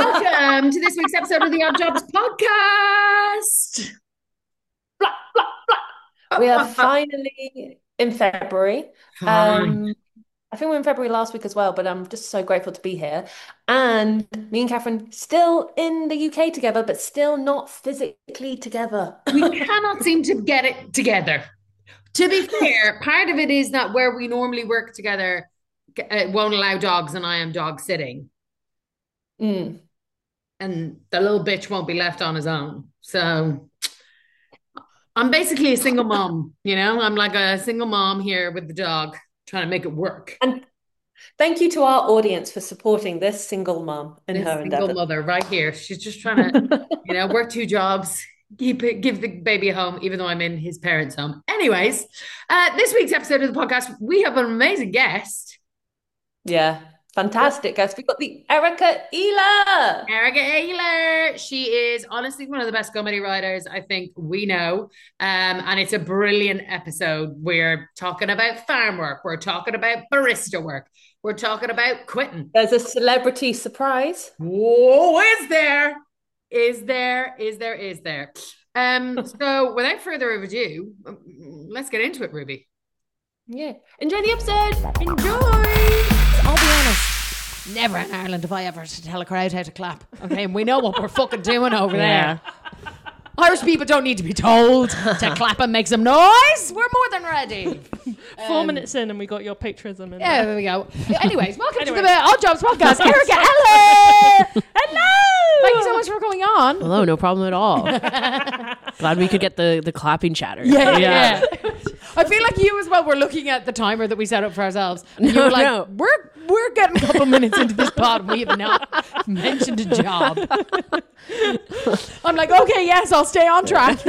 Welcome to this week's episode of the Odd Jobs podcast. Blah, blah, blah. We are finally in February. Fine. I think we were in February last week as well, but I'm just so grateful to be here. And me and Catherine still in the UK together, but still not physically together. We cannot seem to get it together. To be fair, part of it is that where we normally work together won't allow dogs, and I am dog sitting, Mm. and the little bitch won't be left on his own. So I'm basically a single mom, I'm like a single mom here with the dog, trying to make it work. And thank you to our audience for supporting this single mom in This her single endeavors. mother right here. She's just trying to, work two jobs, give the baby a home, even though I'm in his parents' home. Anyways, this week's episode of the podcast, we have an amazing guest. Yeah, fantastic, guys. We've got the Erica Ealer. Erica Ayler. She is honestly one of the best comedy writers I think we know. And it's a brilliant episode. We're talking about farm work. We're talking about barista work. We're talking about quitting. There's a celebrity surprise. Whoa, is there? Is there? Is there? Is there? So without further ado, let's get into it, Ruby. Yeah. Enjoy the episode. Enjoy. I'll be honest, never in Ireland have I ever to tell a crowd how to clap. Okay, and we know what we're fucking doing over there. Irish people don't need to be told to clap and make some noise. We're more than ready. 4 minutes in and we got your patriotism in Yeah, there. there we go. Anyways, welcome to Anyway. the Odd Jobs podcast. Erica Eller! Hello! Thank you so much for coming on. Hello, no problem at all. Glad we could get the clapping chatter. Yeah. I feel like you as well were looking at the timer that we set up for ourselves. And you were like, No. we're getting a couple minutes into this pod and we have not mentioned a job. I'm like, okay, yes, I'll stay on track.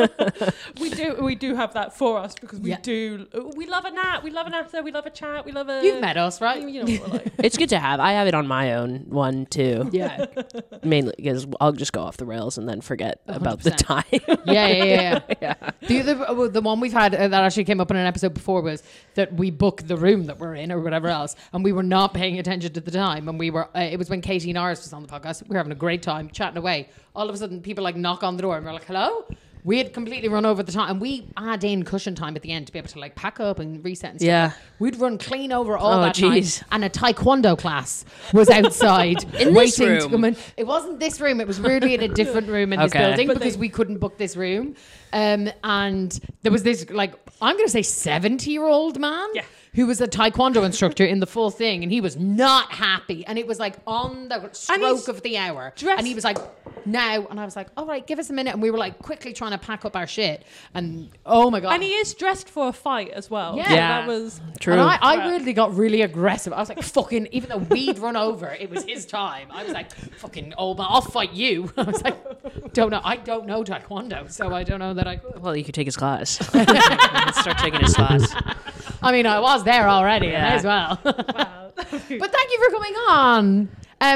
We do have that for us because we love a nap, we love an after, we love a chat, we love a... You've met us, right? You know what we're like. It's good to have. I have it on my own one too. Yeah. Mainly because I'll just go off the rails and then forget about the 100%. time. Yeah. The one we've had that actually came up in an episode before was that we book the room that we're in or whatever else, and we were not paying attention to the time, and we were. It was when Katie Norris was on the podcast. We were having a great time chatting away. All of a sudden, people like knock on the door, and we're like, "Hello." We had completely run over the time, and we add in cushion time at the end to be able to like pack up and reset and stuff. Yeah. We'd run clean over all Oh, that geez. time, and a taekwondo class was outside In this waiting to room? come in. It wasn't this room; it was weirdly in a different room in this Okay. building But because we couldn't book this room. And there was this like I'm going to say 70-year-old man. Yeah. Who was a taekwondo instructor in the full thing, and he was not happy, and it was like on the stroke of the hour, dressed- and he was like, "Now," and I was like, "All right, give us a minute," and we were like quickly trying to pack up our shit, and oh my god, And he is dressed for a fight as well. Yeah. So Yeah. that was... True. And I really got really aggressive. I was like, fucking, even though we'd run over, it was his time. I was like, fucking, old man, I'll fight you. I was like, I don't know taekwondo, so I don't know that I could. Well, you could take his class. Start taking his class. I mean, I was there already, Yeah. I may as well. Wow. But thank you for coming on.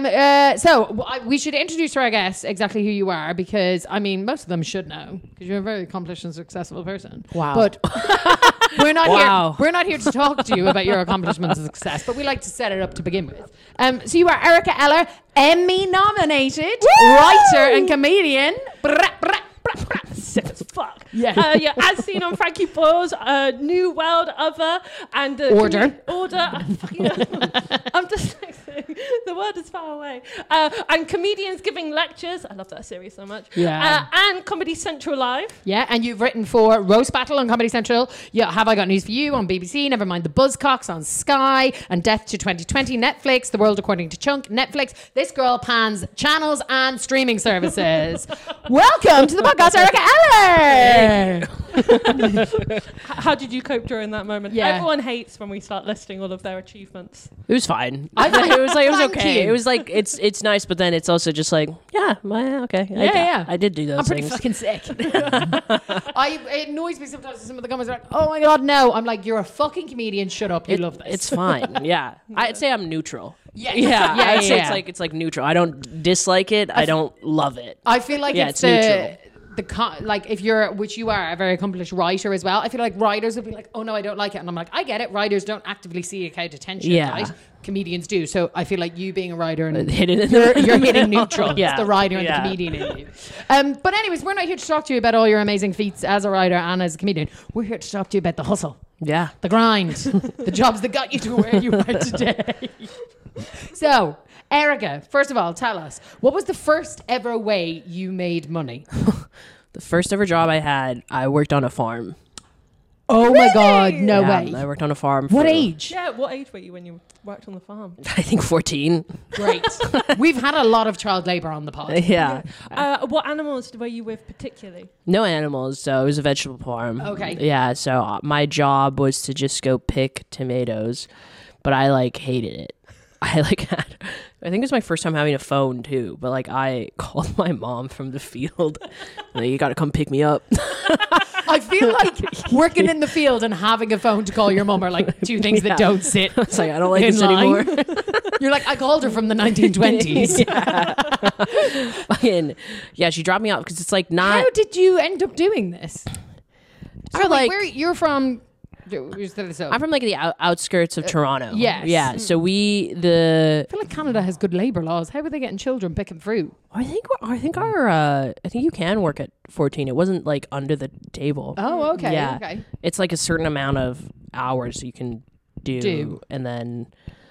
We should introduce to our guests exactly who you are, because I mean most of them should know because you're a very accomplished and successful person. Wow. But we're not Wow. here. We're not here to talk to you about your accomplishments and success, but we like to set it up to begin with. So you are Erica Eller, Emmy nominated writer and comedian. Sick as fuck. Yeah. Yeah, as seen on Frankie Boyle's New World Other and Order. Order. I'm dyslexic. The word is far away. And comedians giving lectures. I love that series so much. Yeah. And Comedy Central Live. Yeah, and you've written for Roast Battle on Comedy Central. Yeah, Have I Got News for You on BBC, Never Mind the Buzzcocks on Sky, and Death to 2020 Netflix, The World According to Chunk Netflix. This girl pans channels and streaming services. Welcome to the podcast, Erica Eller. How did you cope during that moment? Yeah. Everyone hates when we start listing all of their achievements. It was fine. I think- it was Thank okay. you. It was like it's nice, but then it's also just like okay. Yeah. I did do those I'm pretty things. fucking sick. It annoys me sometimes. Some of the comments are like, "Oh my god, no!" I'm like, "You're a fucking comedian. Shut up. You love this." It's fine. Yeah. I'd say I'm neutral. yeah, Yeah, yeah, I'd say yeah. it's like neutral. I don't dislike it. I don't love it. I feel like Yeah, it's it's neutral. like if you're, which you are, a very accomplished writer as well. I feel like writers would be like, oh no, I don't like it, and I'm like, I get it. Writers don't actively seek out attention, right? Comedians do. So I feel like you being a writer and you're hitting neutral. It's the writer and the comedian in you. But anyways, we're not here to talk to you about all your amazing feats as a writer and as a comedian. We're here to talk to you about the hustle. Yeah. The grind. The jobs that got you to where you are today. So, Erica, first of all, tell us, what was the first ever way you made money? The first ever job I had, I worked on a farm. Oh my God, no way. I worked on a farm. What age? Yeah, what age were you when you worked on the farm? I think 14. Great. We've had a lot of child labor on the pod. Yeah. What animals were you with particularly? No animals, so it was a vegetable farm. Okay. Yeah, so my job was to just go pick tomatoes, but I like hated it. I think it was my first time having a phone too, but like I called my mom from the field. Like, you got to come pick me up. I feel like working in the field and having a phone to call your mum are like two things that don't sit. It's like, I don't like in this line. anymore. You're like, I called her from the 1920s. Yeah, she dropped me off because it's like not. How did you end up doing this? So like- like, where you're from? I'm from like the outskirts of Toronto. yes. Yeah. So I feel like Canada has good labor laws. How were they getting children picking fruit? I think you can work at 14. It wasn't like under the table. Oh, okay. Yeah. Okay. It's like a certain amount of hours you can do. And then,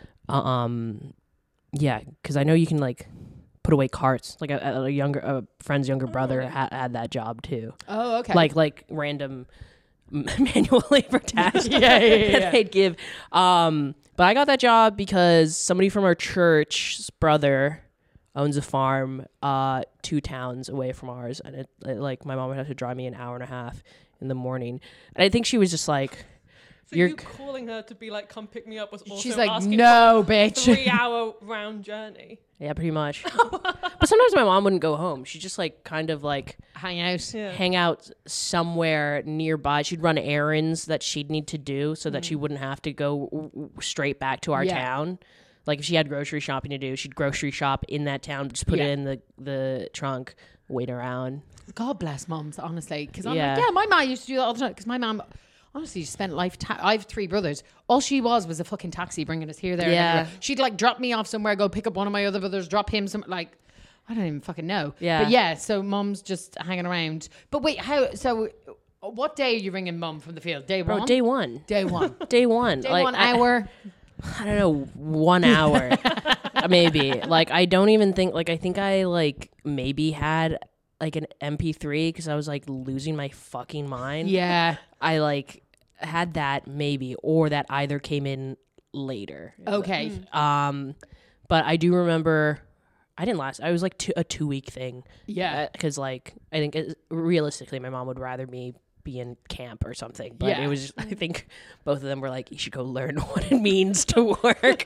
yeah, because I know you can like put away carts. Like a friend's younger brother had that job too. Oh, okay. Like random manual labor tasks yeah. that they'd give. But I got that job because somebody from our church's brother owns a farm 2 towns away from ours, and it like my mom would have to drive me an hour and a half in the morning, and I think she was just like, So you calling her to be like, come pick me up was also She's like, asking no, for bitch. a 3-hour round journey. yeah, pretty much. But sometimes my mom wouldn't go home. She'd just like kind of like Hang out. Yeah. hang out somewhere nearby. She'd run errands that she'd need to do so that she wouldn't have to go straight back to our Yeah. town. Like if she had grocery shopping to do, she'd grocery shop in that town, just put it in the trunk, wait around. God bless moms, honestly. Because I'm Yeah. like, yeah, my mom used to do that all the time. Because my mom, honestly, she spent life. I have 3 brothers. All she was a fucking taxi bringing us here, there. Yeah. And everywhere. She'd like drop me off somewhere, go pick up one of my other brothers, drop him some, like, I don't even fucking know. Yeah. But yeah, so mom's just hanging around. But wait, so what day are you ringing mum from the field? Day Bro, one? day one. Day one. Day one. Day like, 1 hour. I don't know, 1 hour. Maybe. Like I don't even think I think I like maybe had like an MP3 because I was like losing my fucking mind. Yeah. I like had that maybe, or that either came in later. Okay. But I do remember I didn't last. I was like a 2-week thing. Yeah. Because like I think realistically, my mom would rather me be in camp or something. But Yeah. it was. I think both of them were like, you should go learn what it means to work.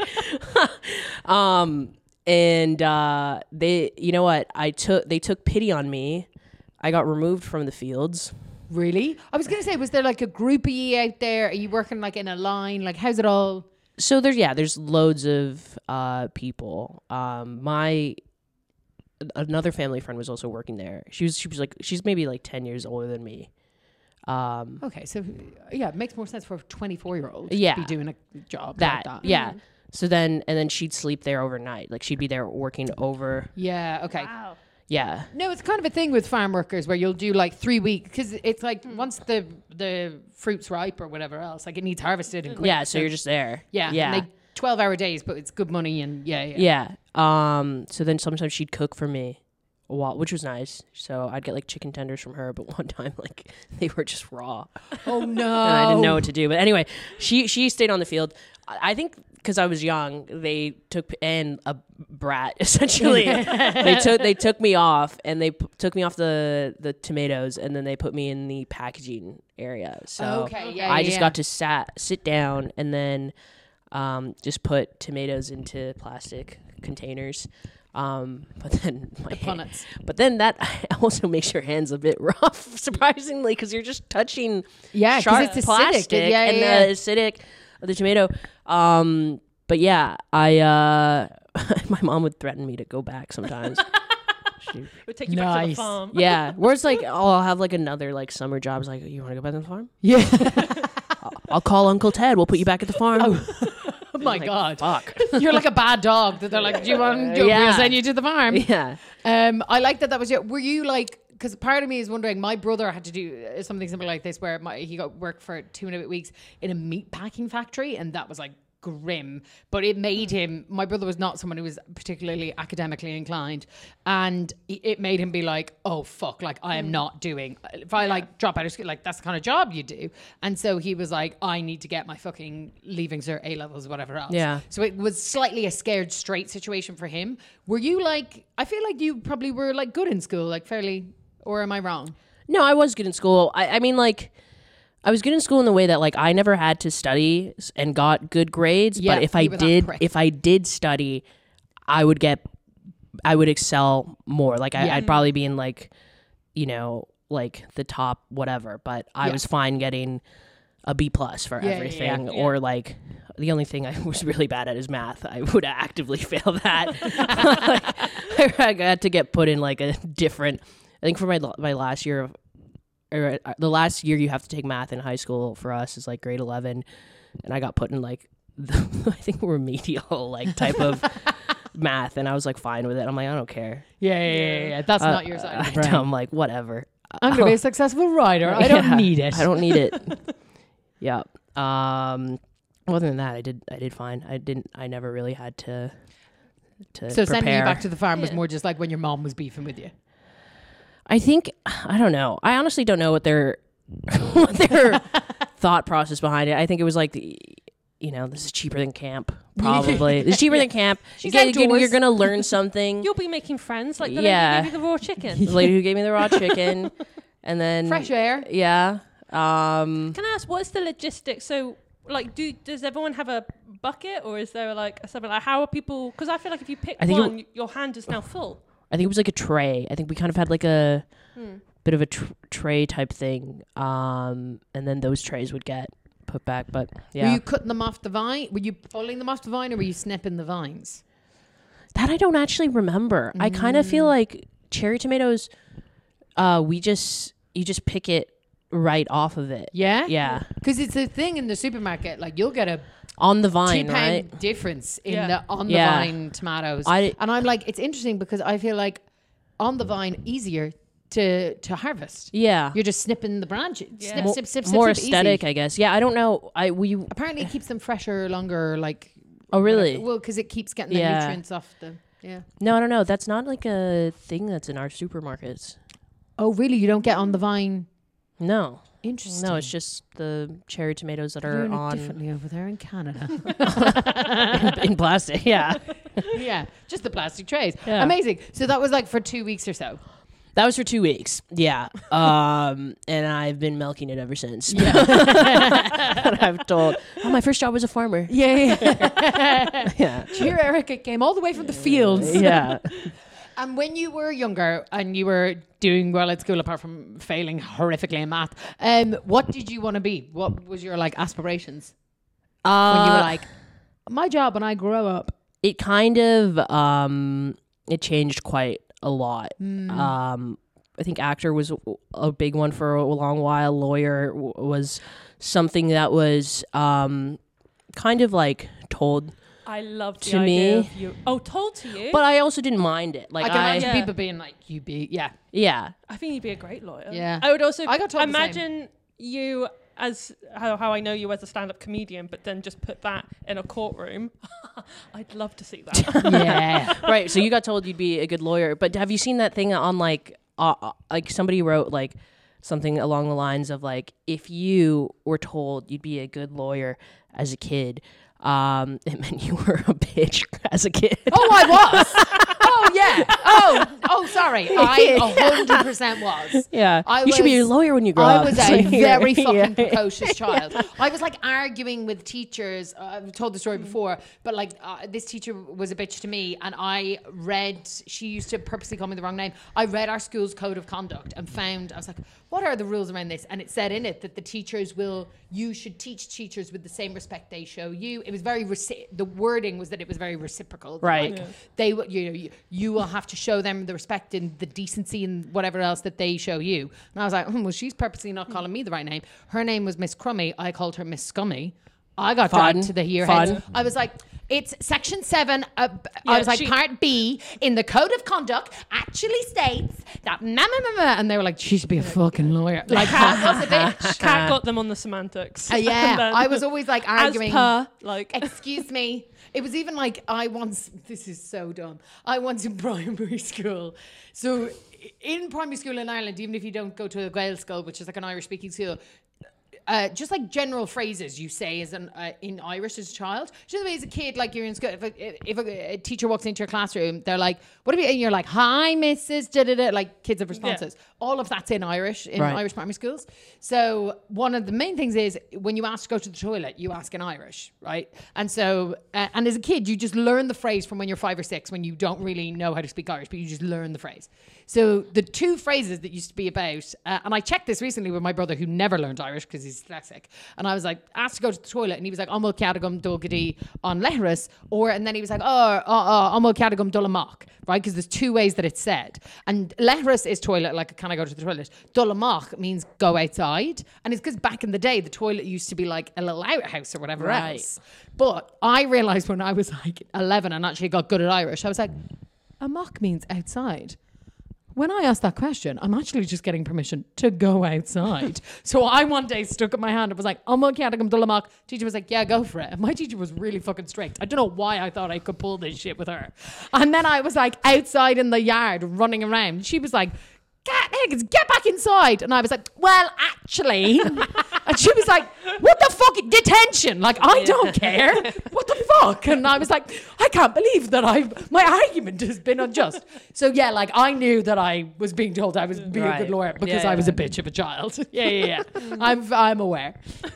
And they, you know what? They took pity on me. I got removed from the fields. Really? I was gonna say, was there like a group of you out there? Are you working like in a line? Like, how's it all? So there's loads of people. Another family friend was also working there. She was like, she's maybe like 10 years older than me. Okay, so yeah, it makes more sense for a 24-year-old Yeah. to be doing a job That, like that. yeah. So then she'd sleep there overnight. Like she'd be there working over. Yeah, okay. Wow. Yeah. No, it's kind of a thing with farm workers where you'll do like 3 weeks because it's like once the fruit's ripe or whatever else, like it needs harvested and quick. Yeah. So you're just there. yeah, Yeah. And 12-hour days, but it's good money and yeah. Yeah. So then sometimes she'd cook for me, which was nice. So I'd get like chicken tenders from her, but one time like they were just raw. Oh no! And I didn't know what to do. But anyway, she stayed on the field. I think because I was young, they took and a brat essentially. they took me off and they took me off the tomatoes, and then they put me in the packaging area. So Okay, yeah, I just got to sit down and then just put tomatoes into plastic containers. But then punnets. But then that also makes your hands a bit rough, surprisingly, because you're just touching Yeah, 'cause sharp it's acidic. plastic Yeah, and yeah. the acidic of the tomato. But yeah, I my mom would threaten me to go back sometimes. We'll take you back to the Nice. farm. Yeah, where it's like, oh, I'll have like another like summer job. It's like, you want to go back to the farm? Yeah. I'll call Uncle Ted. We'll put you back at the farm. Oh my Like, God. fuck. You're like a bad dog that they're like, do you want to Yeah. send you to the farm? Yeah. I like that was your, were you like, because part of me is wondering, my brother had to do something similar like this where he got work for 2.5 weeks in a meat packing factory, and that was like grim, but it made him, my brother was not someone who was particularly academically inclined, and it made him be like, oh fuck, like I am not doing, if I like drop out of school, like that's the kind of job you do. And so he was like, I need to get my fucking leaving cert, A levels, whatever else. Yeah. So it was slightly a scared straight situation for him. Were you like, I feel like you probably were like good in school, like fairly, or am I wrong? No, I was good in school. I mean, like, I was good in school in the way that like I never had to study and got good grades. Yeah, but you were if I did study, I would excel more. Like I'd probably be in like, you know, like the top whatever. But I was fine getting a B+ for everything. Or like the only thing I was really bad at is math. I would actively fail that. Like, I had to get put in like a different. I think for my last year of. Or the last year you have to take math in high school for us is like grade 11, and I got put in like I think remedial like type of math, and I was like fine with it. I'm like, I don't care. Yeah. That's not your side of the brain. I'm like, whatever. I'm gonna be a successful writer. I don't need it. I don't need it. Yeah. Other than that, I did fine. I never really had to So prepare. sending you back to the farm was more just like when your mom was beefing with you. I think, I don't know. I honestly don't know what their thought process behind it. I think it was like, this is cheaper than camp. Probably. It's cheaper than camp. She's You're outdoors. going to learn something. You'll be making friends, like the Yeah. lady who gave you the raw chicken. The lady who gave me the raw chicken. And then... Fresh air. Yeah. Can I ask, what's the logistics? So, like, does everyone have a bucket, or is there like something like, how are people? Because I feel like if you pick one, your hand is now full. I think it was like a tray. I think we kind of had like a bit of a tray type thing. And then those trays would get put back. But yeah. Were you cutting them off the vine? Were you pulling them off the vine, or were you snipping the vines? That I don't actually remember. I kind of feel like cherry tomatoes, you just pick it right off of it. Yeah? Yeah. Because it's a thing in the supermarket. Like, you'll get a On the vine, £2 right? difference in Yeah. the on the Yeah. vine tomatoes. I- and I'm like, it's interesting because I feel like on the vine easier to harvest. Yeah. You're just snipping the branches. Yeah. Snip, More snip, aesthetic, easy. I guess. Yeah, I don't know. Apparently, it keeps them fresher, longer. Like, Oh, really? well, because it keeps getting the Yeah. nutrients off the. Yeah. No, I don't know. That's not like a thing that's in our supermarkets. Oh, really? You don't get on the vine? No. Interesting. No, it's just the cherry tomatoes that You're are doing it on differently over there in Canada. in plastic. Yeah. Yeah, just the plastic trays. Yeah. Amazing. So that was like for 2 weeks or so. That was for 2 weeks. Yeah. And I've been milking it ever since. Yeah. I've told, my first job was a farmer. Yeah. Yeah. Here, Erica came all the way from the fields. Yeah. And when you were younger and you were doing well at school, apart from failing horrifically in math, what did you want to be? What was your like aspirations when you were like, my job when I grow up? It kind of it changed quite a lot. I think actor was a big one for a long while. Lawyer was something that was kind of like told I loved the To idea me. of you. Oh, told to you? but I also didn't mind it. Like I can imagine Yeah. people being like, you be, yeah. yeah. I think you'd be a great lawyer. Yeah. I would also I got told the imagine you as how I know you as a stand-up comedian, but then just put that in a courtroom. I'd love to see that. Yeah. Right. So you got told you'd be a good lawyer, but have you seen that thing on like somebody wrote like something along the lines of like, if you were told you'd be a good lawyer as a kid, it meant you were a bitch as a kid. Oh, I was. Oh, yeah. Oh, sorry. I 100% was. Yeah. I You should be a was- lawyer when you grow I up. was a very fucking Yeah. precocious child. I was like arguing with teachers. I've told the story before, but like this teacher was a bitch to me, and I read, she used to purposely call me the wrong name. I read our school's code of conduct and found, I was like, what are the rules around this? And it said in it that you should teach teachers with the same respect they show you. It was very, the wording was that it was very reciprocal. That, Right. like, they, you you will have to show them the respect and the decency and whatever else that they show you. And I was like, well, she's purposely not calling me the right name. Her name was Miss Crummy. I called her Miss Scummy. I got dragged to the heads. I was like, it's section 7. I was like, part B in the code of conduct actually states that and they were like, she should be a fucking lawyer. Like, Kat was a bitch. Kat got them on the semantics. Yeah, I was always like arguing. As per, like, excuse me. It was even like this is so dumb. I once in primary school. So in primary school in Ireland, even if you don't go to a Gael school, which is like an Irish speaking school, just like general phrases you say as in Irish as a child. Just the way as a kid, like you're in school, if a teacher walks into your classroom, they're like, what are you, and you're like, hi, Mrs. Da-da-da, like kids have responses. Yeah. All of that's in Irish, Irish primary schools. So one of the main things is when you ask to go to the toilet, you ask in Irish, right? And so, and as a kid, you just learn the phrase from when you're 5 or 6, when you don't really know how to speak Irish, but you just learn the phrase. So the 2 phrases that used to be about, and I checked this recently with my brother who never learned Irish because he's dyslexic, and I was like, asked to go to the toilet, and he was like, Amul Cadagum Dulgadi on Lehras, and then he was like, Amul Cadagum Dulamach, right? Because there's 2 ways that it's said. And Lehras is toilet, like, can I go to the toilet? Dulamach means go outside. And it's because back in the day, the toilet used to be like a little outhouse or whatever else. But I realized when I was like 11 and actually got good at Irish, I was like, amach means outside. When I asked that question, I'm actually just getting permission to go outside. So I one day stuck up my hand and was like, teacher was like, yeah, go for it. And my teacher was really fucking strict. I don't know why I thought I could pull this shit with her. And then I was like outside in the yard running around. She was like, get back inside. And I was like, well, actually. And she was like, what the fuck? Detention. Like, I don't care. What the fuck? And I was like, I can't believe that my argument has been unjust. So yeah, like I knew that I was being told I was being a good lawyer because I was a bitch of a child. Yeah. I'm aware.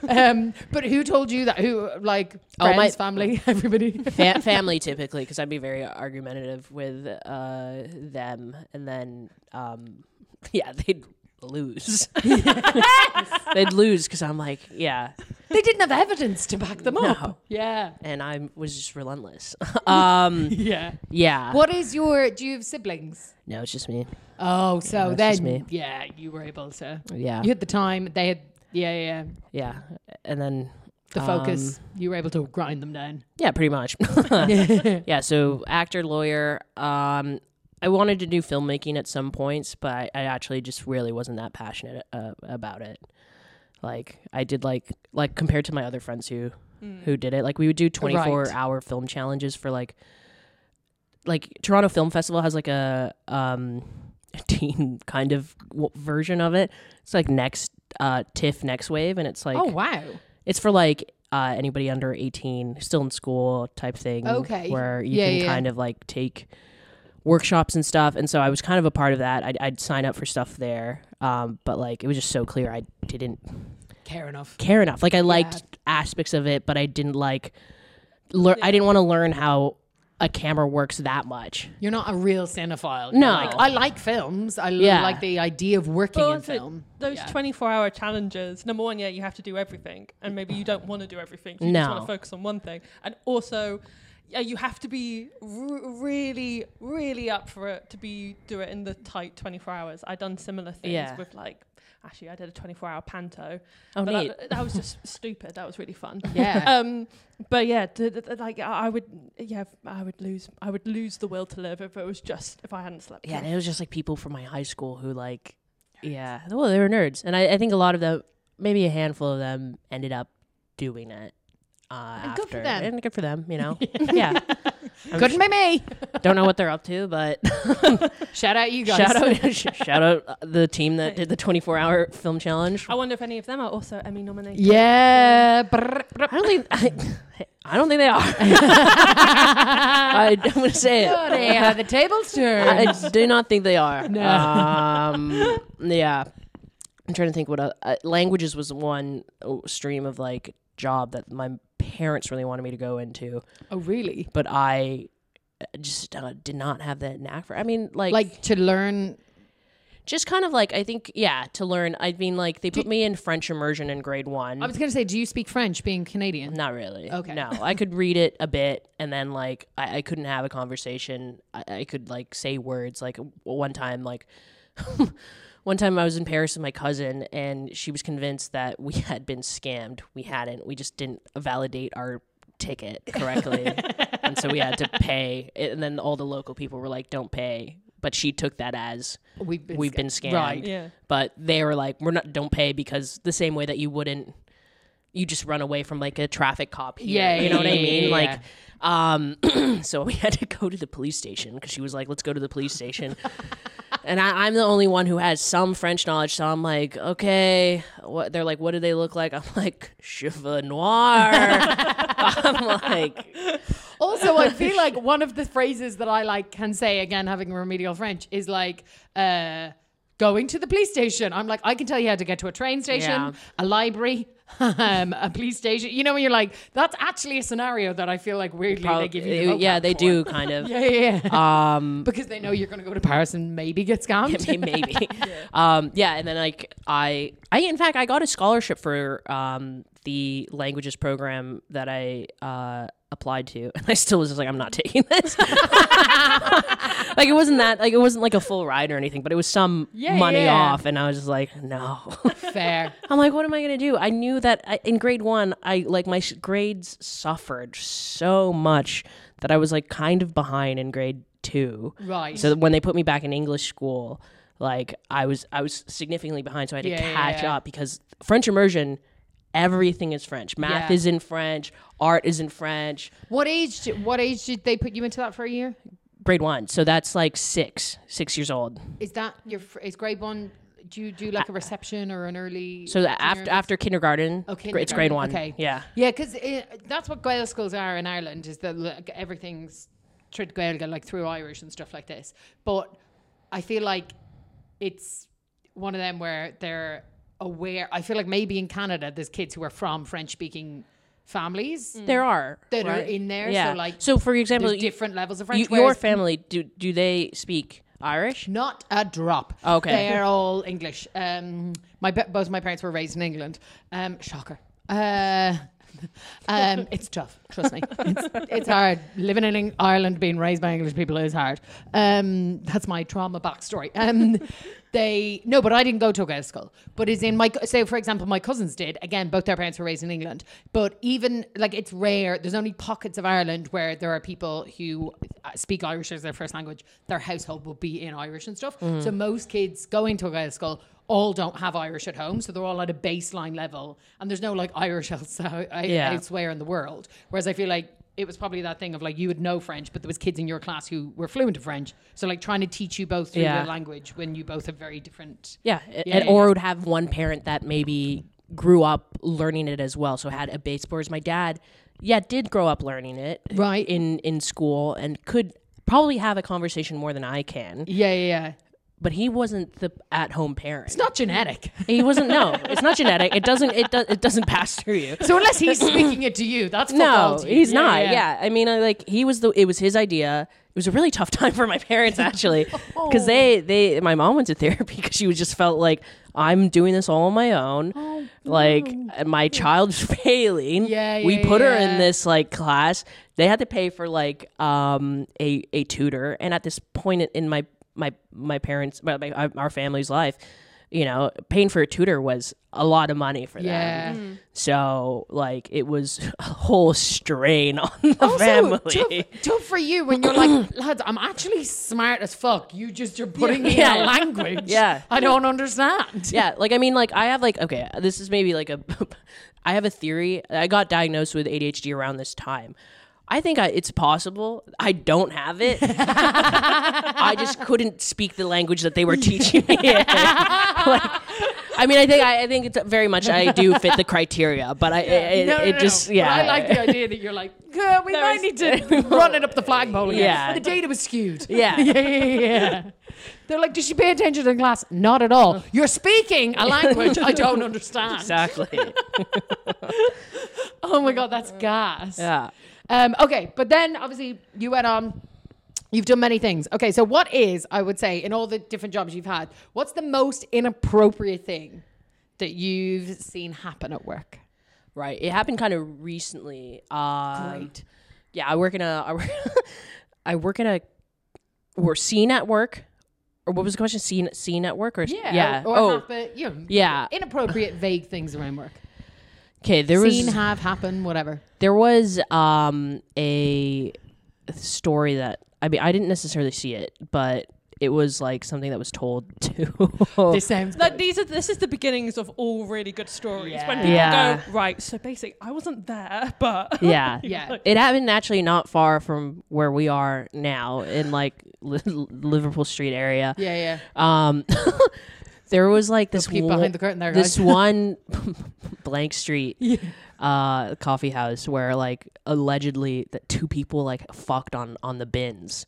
But who told you that? Who, like, friends, my family, everybody? Family typically, because I'd be very argumentative with them. And then, yeah, they'd lose. They'd lose because I'm like, yeah. They didn't have evidence to back them up. Yeah. And I was just relentless. Yeah. Yeah. What is do you have siblings? No, it's just me. Oh, so it's then, just me. Yeah, you were able to. Yeah. You had the time. They had, yeah. Yeah. And then. The focus, you were able to grind them down. Yeah, pretty much. Yeah, so actor, lawyer. I wanted to do filmmaking at some points, but I actually just really wasn't that passionate about it. Like I did like compared to my other friends who did it. Like we would do 24-hour film challenges for like Toronto Film Festival has like a teen kind of version of it. It's like TIFF Next Wave, and it's like, oh wow. It's for like anybody under 18, still in school type thing. Okay. Where you can kind of like take workshops and stuff. And so I was kind of a part of that. I'd sign up for stuff there. But like, it was just so clear I didn't care enough. Like I liked aspects of it, but I didn't like, I didn't want to learn how a camera works that much. You're not a real cinephile. No. Like, I like films. I like the idea of working in film. Those 24-hour challenges, number one, you have to do everything. And maybe you don't want to do everything. So you just want to focus on one thing. And also, you have to be really, really up for it to do it in the tight 24 hours. I've done similar things with like, actually I did a 24-hour panto. Oh, neat. That was just stupid. That was really fun. Yeah. But yeah, like I would lose the will to live if I hadn't slept. Yeah, and it was just like people from my high school who like, well, they were nerds. And I think a lot of them, maybe a handful of them ended up doing it. And good for them. And good for them, you know. Yeah. Couldn't be me. Don't know what they're up to, but shout out you guys. Shout out the team that did the 24-hour film challenge. I wonder if any of them are also Emmy nominated. Yeah. I don't think they are. I'm going to say it. The tables turn. I do not think they are. No. Yeah. I'm trying to think what languages was one stream of like job that my parents really wanted me to go into. Oh, really? But I just did not have that knack for. I mean, like to learn. Just kind of like, I think, to learn. I mean, like, they put me in French immersion in grade 1. I was going to say, do you speak French being Canadian? Not really. Okay. No, I could read it a bit, and then, like, I couldn't have a conversation. I could, like, say words. Like, one time, like, one time I was in Paris with my cousin, and she was convinced that we had been scammed. We hadn't. We just didn't validate our ticket correctly. And so we had to pay. And then all the local people were like, don't pay. But she took that as we've been scammed. Right. Yeah. But they were like, don't pay, because the same way that you just run away from like a traffic cop here. Yeah, you know what I mean? yeah. Like, so we had to go to the police station because she was like, let's go to the police station. And I'm the only one who has some French knowledge. So I'm like, okay, they're like, what do they look like? I'm like, cheveux noir. I'm like, Also, I feel like one of the phrases that I like can say, again, having remedial French, is like, going to the police station. I'm like, I can tell you how to get to a train station, a library, a police station. You know, when you're like, that's actually a scenario that I feel like weirdly they give you the vocab yeah, they for. do kind of. Yeah. Because they know you're going to go to Paris and maybe get scammed. Maybe. And then like I in fact I got a scholarship for the languages program that I applied to, and I still was just like, I'm not taking this. Like it wasn't like a full ride or anything, but it was some money off, and I was just like, no. Fair. I'm like, what am I gonna do? I knew that in grade 1, my grades suffered so much that I was like kind of behind in grade 2. Right. So when they put me back in English school, like I was significantly behind, so I had to catch up, because French immersion, everything is French. Math is in French. Art is in French. What age did they put you into that for a year? Grade 1. So that's like 6 years old. Is that is grade 1? Do you do like a reception or an early? So after kindergarten, it's grade 1. Okay. Yeah. Yeah, because that's what Gael schools are in Ireland. Is that like, everything's Trid Gaeilge, like through Irish and stuff like this. But I feel like it's one of them where they're aware. I feel like maybe in Canada there's kids who are from French-speaking families. There are that are in there. Yeah. So for example, there's different levels of French. Your family, do they speak Irish? Not a drop. Okay. They're all English. Both my parents were raised in England. Shocker. It's tough. Trust me. It's hard. Living in Ireland, being raised by English people is hard. That's my trauma backstory. But I didn't go to a Gael school. But it's in for example, my cousins did. Again, both their parents were raised in England. But even like, it's rare. There's only pockets of Ireland where there are people who speak Irish as their first language. Their household will be in Irish and stuff. So most kids going to a Gael school all don't have Irish at home, so they're all at a baseline level, and there's no like Irish elsewhere in the world. Whereas I feel like it was probably that thing of like, you would know French, but there was kids in your class who were fluent in French, so like trying to teach you both through the language when you both have very different. Or would have one parent that maybe grew up learning it as well, so had a base. Whereas my dad, did grow up learning it right in school, and could probably have a conversation more than I can. But he wasn't the at-home parent. It's not genetic. He wasn't. No, it's not genetic. It doesn't pass through you. So unless he's speaking it to you, that's no. He's not. Yeah. I mean, it was his idea. It was a really tough time for my parents, actually, because my mom went to therapy because she just felt like, I'm doing this all on my own. My child's failing. We put her in this like class. They had to pay for like a tutor, and at this point in my parents, our family's life, paying for a tutor was a lot of money for them. So like, it was a whole strain on the family. Tough for you when you're like, lads, I'm actually smart as fuck. You're putting me in a language. I don't understand. Like, I mean, like, I have like, okay, this is maybe like I have a theory. I got diagnosed with ADHD around this time. I think it's possible. I don't have it. I just couldn't speak the language that they were teaching me. I think it's very much, I do fit the criteria, but But I like the idea that you're like, we might need to run it up the flagpole again. The data was skewed. They're like, does she pay attention in class? Not at all. You're speaking a language I don't understand. Exactly. Oh my God, that's gas. Yeah. Okay, but then obviously you went on You've done many things. Okay, so what is, I would say, in all the different jobs you've had, what's the most inappropriate thing that you've seen happen at work? Right. It happened kind of recently. Great. Yeah, I work in we're seen at work. Or what was the question? Seen at work or Yeah. Or yeah. Inappropriate, vague things around work. Okay, Seen, have, happen, whatever. There was a story that I didn't necessarily see it, but it was like something that was told to. This sounds Like good. this is the beginnings of all really good stories. Yeah. When people Yeah. go, right, so basically I wasn't there, but Yeah. Yeah. It happened actually not far from where we are now in like Liverpool Street area. Yeah. There was like this Peek behind the curtain there, this guys. one blank street coffee house where like allegedly that two people like fucked on the bins.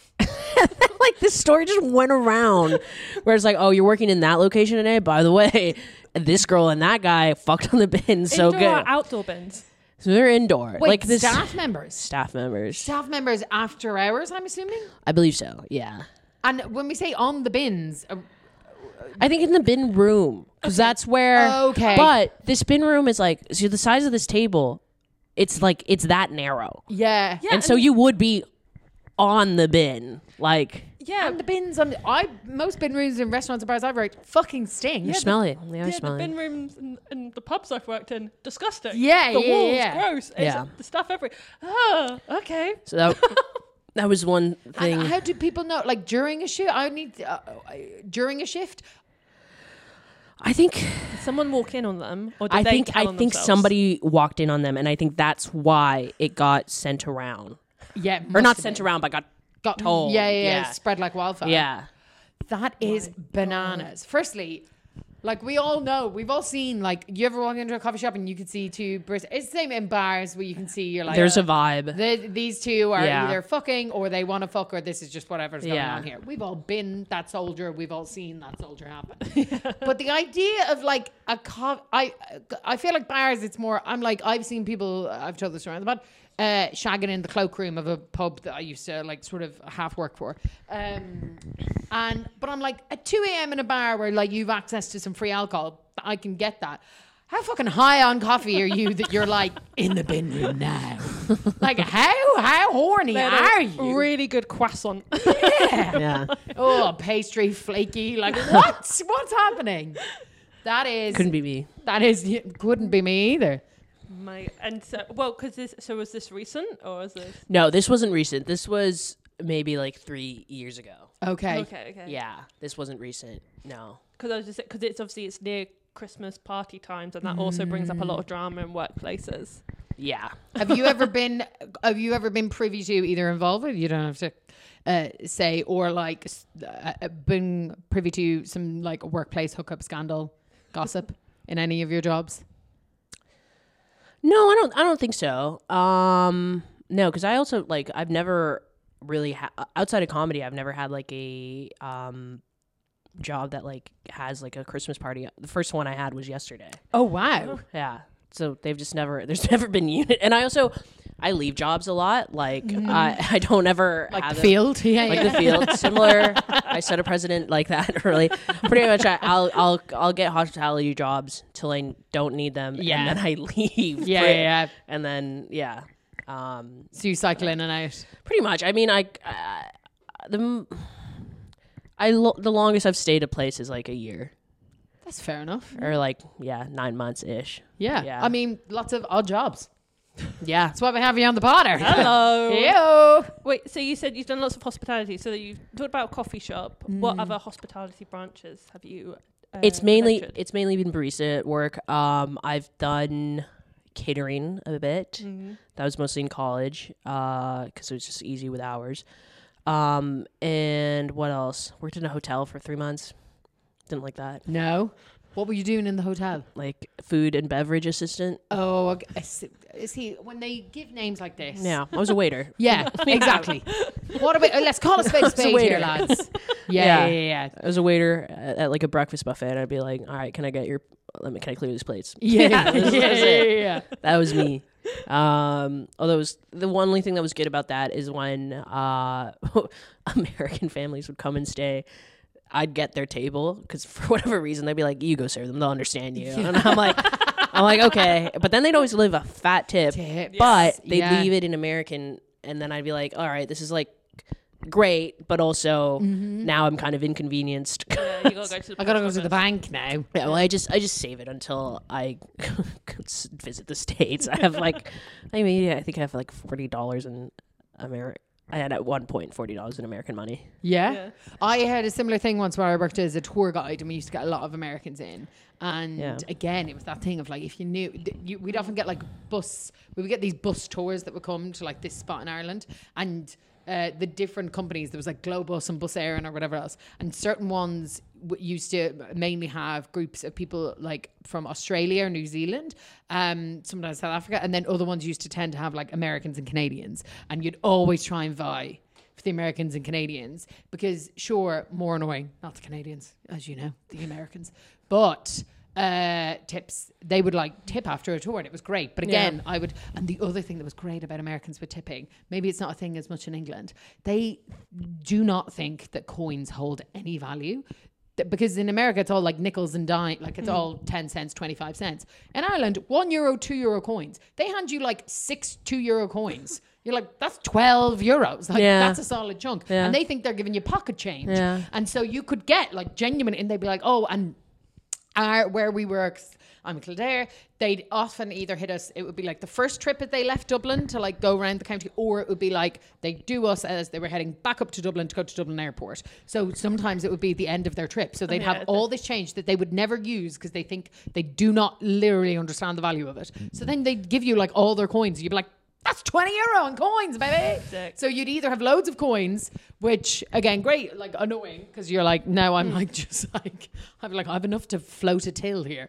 Like this story just went around where it's like, oh, you're working in that location today? By the way, this girl and that guy fucked on the bins. So indoor good. or outdoor bins. So they're indoor. Wait, like this staff members? Staff members. Staff members after hours, I'm assuming? I believe so. Yeah. And when we say on the bins, I think in the bin room because that's where. Okay. But this bin room is like so the size of this table. It's like it's that narrow, yeah. and so you would be on the bin like. Yeah, And the bins on most bin rooms in restaurants and bars I've worked fucking stink. They're smelly. They are the smelly. bin rooms and the pubs I've worked in, disgusting. Yeah, the yeah, walls, yeah. gross. Yeah. It's the stuff everywhere. Oh, okay. So that was one thing. And how do people know? Like during a shift, during a shift. I think Did someone walk in on them, or did I they think tell I on think themselves? somebody walked in on them, and I think that's why it got sent around, Yeah, or not sent around, but got told. Yeah, spread like wildfire. Yeah. That is bananas. Firstly, like we all know, we've all seen, like, you ever walk into a coffee shop and you can see two baristas. It's the same in bars where you can see you're like, There's a vibe. these two are Yeah. either fucking or they want to fuck or this is just whatever's going Yeah. on here. We've all been that soldier. We've all seen that soldier happen. But the idea of like I feel like bars, it's more, I'm like, I've seen people, I've told this around about, shagging in the cloakroom of a pub that I used to like sort of half work for. But I'm like at 2 a.m. in a bar where like you've access to some free alcohol, I can get that. How fucking high on coffee are you that you're like in the bin room now? Like how horny They had are a you? Really good croissant. Yeah. Oh, pastry flaky. Like what's happening? That is Couldn't be me. couldn't be me either. And so, was this recent or was this? No, this wasn't recent. This was maybe like 3 years ago. Okay. Okay. Yeah, this wasn't recent. No. Because it's near Christmas party times, and that also brings up a lot of drama in workplaces. Yeah. Have you ever been privy to either involved with, you don't have to say, or like been privy to some like workplace hookup scandal gossip in any of your jobs? No, I don't think so. No, because I also like I've never really outside of comedy, I've never had like a job that like has like a Christmas party. The first one I had was yesterday. Oh wow. Yeah. So there's never been unit. And I leave jobs a lot. Like I don't ever Like have the field. Yeah. like the field. Similar. I set a precedent like that early. Pretty much I'll get hospitality jobs till I don't need them. Yeah. And then I leave. Yeah. And then So you cycle in and out. pretty much. I mean the longest I've stayed a place is like a year. That's fair enough. Or like 9 months ish. Yeah. Yeah. I mean, lots of odd jobs. Yeah. That's why we have you on the Potter. Hello. Ew. Wait, so you said you've done lots of hospitality. So you talked about a coffee shop. What other hospitality branches have you? It's mainly ventured? been barista at work. I've done catering a bit. That was mostly in college because it was just easy with hours. And what else? Worked in a hotel for 3 months. Didn't like that. No. What were you doing in the hotel? Like food and beverage assistant. Oh, okay. See, when they give names like this. Yeah, I was a waiter. Yeah, exactly. What about, let's call a spade a spade here, waiter. lads. Yeah. Yeah. I was a waiter at like a breakfast buffet, and I'd be like, "All right, can I clear these plates?" Yeah. That was it. Yeah. That was me. Although the only thing that was good about that is when American families would come and stay, I'd get their table because for whatever reason they'd be like, "You go serve them; they'll understand you." And I'm like, okay. But then they'd always leave a fat tip, but they'd leave it in American, and then I'd be like, "All right, this is like great, but also now I'm kind of inconvenienced." Yeah, you gotta go to the I gotta go post to the office. bank now. Yeah, well, I just save it until I visit the States. I have I think I have like $40 in America. I had at one point $40 in American money. Yeah. I had a similar thing once where I worked as a tour guide and we used to get a lot of Americans in. And again, it was that thing of like, if you knew, we'd often get like we would get these bus tours that would come to like this spot in Ireland, and the different companies, there was like Globus and Bus Éireann or whatever else, and certain ones used to mainly have groups of people like from Australia or New Zealand, sometimes South Africa, and then other ones used to tend to have like Americans and Canadians, and you'd always try and vie for the Americans and Canadians because sure, more annoying, not the Canadians, as you know, the Americans, but tips, they would like tip after a tour and it was great. But again, and the other thing that was great about Americans with tipping, maybe it's not a thing as much in England, they do not think that coins hold any value. Because in America it's all like nickels and dime, like it's all 10 cents, 25 cents. In Ireland, €1, €2 coins. They hand you like 6 €2 coins. You're like, that's 12 euros. Like that's a solid chunk. Yeah. And they think they're giving you pocket change. Yeah. And so you could get like genuine, and they'd be like, oh, and where we work, I'm in Kildare, they'd often either hit us, it would be like the first trip that they left Dublin to like go around the county, or it would be like they do us as they were heading back up to Dublin to go to Dublin Airport. So sometimes it would be the end of their trip. So they'd have all this change that they would never use because they think they do not literally understand the value of it. So then they'd give you like all their coins. You'd be like, that's €20 on coins, baby. Sick. So you'd either have loads of coins, which again, great, like annoying, because you're like, no, I'm like just like I have enough to float a till here,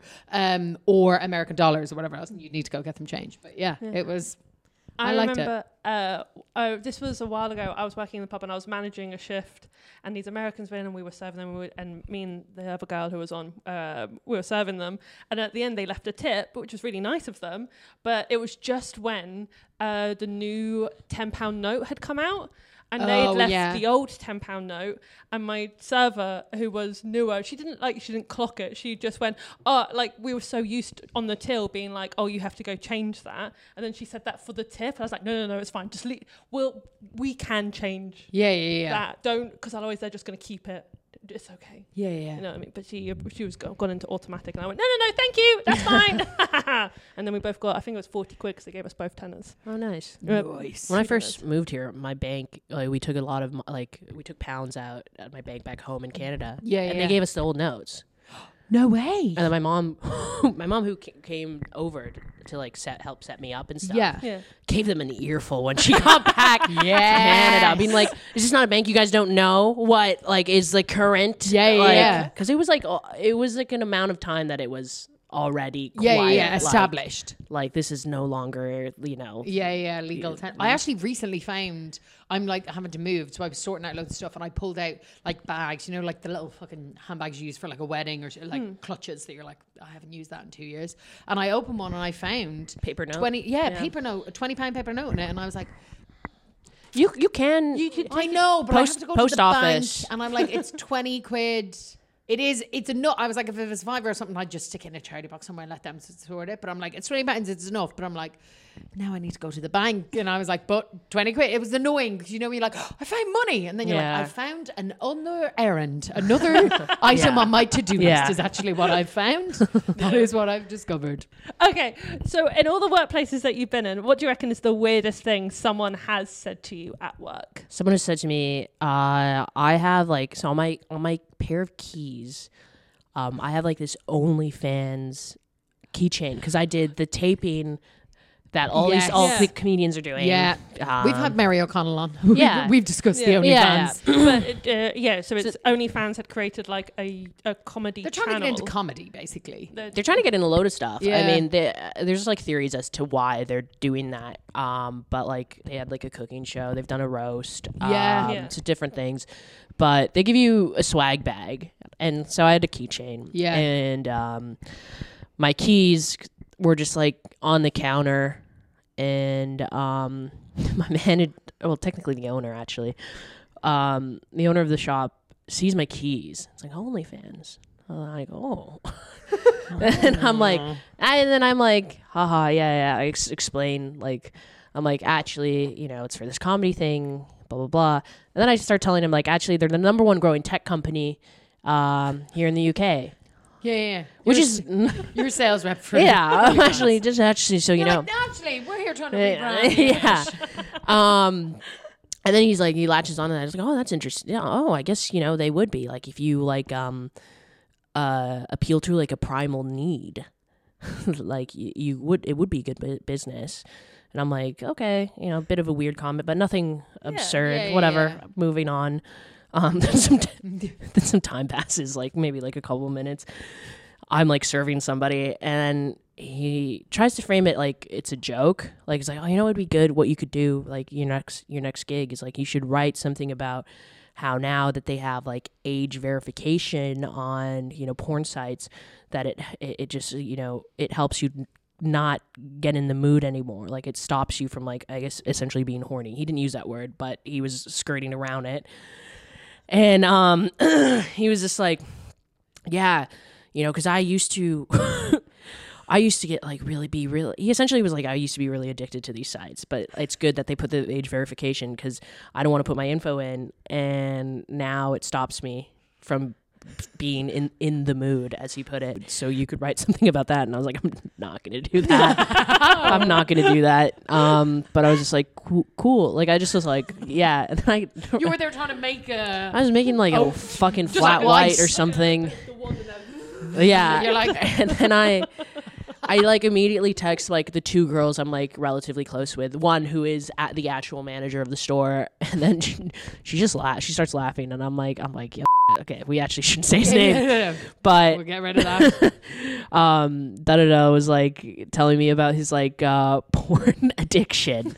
or American dollars or whatever else, and you need to go get them changed. But it was. I liked remember, this was a while ago. I was working in the pub and I was managing a shift, and these Americans were in, and we were serving them. And me and the other girl who was on, we were serving them. And at the end, they left a tip, which was really nice of them. But it was just when the new £10 note had come out. And they'd left the old £10 note, and my server, who was newer, she didn't clock it. She just went, oh, like we were so used on the till being like, oh, you have to go change that. And then she said that for the tip. I was like, no, it's fine. Just leave. We can change that. Don't, because otherwise they're just going to keep it. It's okay. Yeah. You know what I mean? But she was gone into automatic, and I went, no, thank you, that's fine. And then we both got, I think it was 40 quid because they gave us both tenors. Oh, nice. Nice. When I first moved here, my bank, we took a lot of, we took pounds out at my bank back home in Canada. And they gave us the old notes. No way. And then my mom who came over to like help set me up and stuff, gave them an earful when she got back to Canada. Being like, is this not a bank you guys don't know what like is the current? Because it was like an amount of time that it was already established. Like this is no longer, legal. I actually recently found, I'm like having to move, so I was sorting out loads of stuff, and I pulled out like bags, like the little fucking handbags you use for like a wedding, or like clutches that you're like, I haven't used that in 2 years. And I opened one and I found paper note, paper note, a £20 paper note in it, and I was like, you can. I know, but I have to go post to the office, bank, and I'm like, it's 20 quid. It's enough. I was like, if it was £5 or something, I'd just stick it in a charity box somewhere and let them sort it. But I'm like, it's £20, it's enough. But I'm like, now I need to go to the bank. And I was like, but 20 quid. It was annoying because you're like, oh, I found money. And then you're like, I found another errand. Another item on my to-do list is actually what I've found. That is what I've discovered. Okay. So in all the workplaces that you've been in, what do you reckon is the weirdest thing someone has said to you at work? Someone has said to me, I have like, so on my pair of keys, I have like this OnlyFans keychain because I did the taping that all the comedians are doing. Yeah, we've had Mary O'Connell on. Yeah, we've discussed the OnlyFans. But so it's OnlyFans had created like a comedy. They're trying to get into comedy, basically. They're trying to get in a load of stuff. Yeah. I mean, there's like theories as to why they're doing that. But like they had like a cooking show. They've done a roast. So different things. But they give you a swag bag, and so I had a keychain. Yeah, and my keys were just like on the counter, and my manager, well, technically the owner actually, the owner of the shop sees my keys. It's like OnlyFans. I'm like, oh. And I'm like, haha, yeah. I explain, like, I'm like, actually, you know, it's for this comedy thing, blah, blah, blah. And then I start telling him, like, actually, they're the number one growing tech company here in the UK. Yeah. Which is your sales rep for I'm actually so you know. Like, actually, we're here trying to rebrand. Yeah. And then he's like, he latches on to that. I was like, oh, that's interesting. Yeah. Oh, I guess, you know, they would be like if you like appeal to like a primal need, like it would be good business. And I'm like, okay, you know, a bit of a weird comment, but nothing absurd. Whatever. Yeah. Moving on. Then some time passes, like maybe like a couple of minutes. I'm like serving somebody, and he tries to frame it like it's a joke. Like it's like, oh, you know, it'd be good. What you could do, like your next gig is like you should write something about how now that they have like age verification on, you know, porn sites, that it just, you know, it helps you not get in the mood anymore. Like it stops you from, like, I guess essentially being horny. He didn't use that word, but he was skirting around it. And he was just like, yeah, you know, because I used to get like he essentially was like, I used to be really addicted to these sites, but it's good that they put the age verification because I don't want to put my info in, and now it stops me from being in the mood, as he put it. So you could write something about that. And I was like, I'm not going to do that. I'm not going to do that. But I was just like, cool. Like, I just was like, yeah. And then you were there trying to make I was making like a fucking flat white or something. Yeah. You're like, and then I like immediately text like the two girls I'm like relatively close with, one who is at the actual manager of the store, and then she just she starts laughing, and I'm like, yeah, okay, we actually shouldn't say his name, but we'll get rid of that. Was like telling me about his like porn addiction,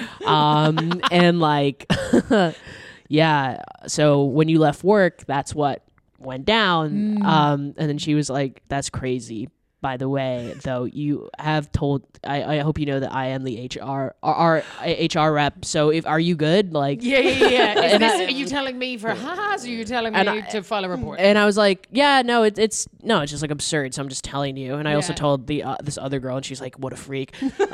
and like yeah, so when you left work, that's what went down. And then she was like, that's crazy. By the way, though, you have told, I hope you know that I am the our HR rep. So are you good? Like, yeah. Are you telling me for ha-has, or are you telling me to file a report? And I was like, yeah, no, it's just like absurd. So I'm just telling you. And I also told this other girl, and she's like, what a freak.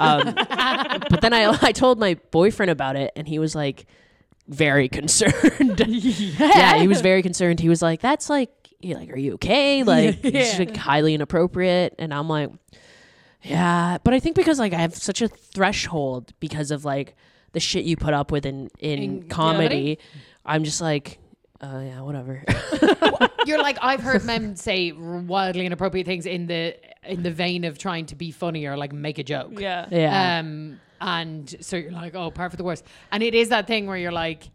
But then I told my boyfriend about it, and he was like very concerned. Yeah, he was very concerned. He was like, that's like, are you okay? Like, it's like highly inappropriate. And I'm like, yeah. But I think because like I have such a threshold because of like the shit you put up with in comedy, I'm just like, yeah, whatever. You're like, I've heard men say wildly inappropriate things in the vein of trying to be funny or like make a joke. Yeah. And so you're like, oh, par for the worst. And it is that thing where you're like,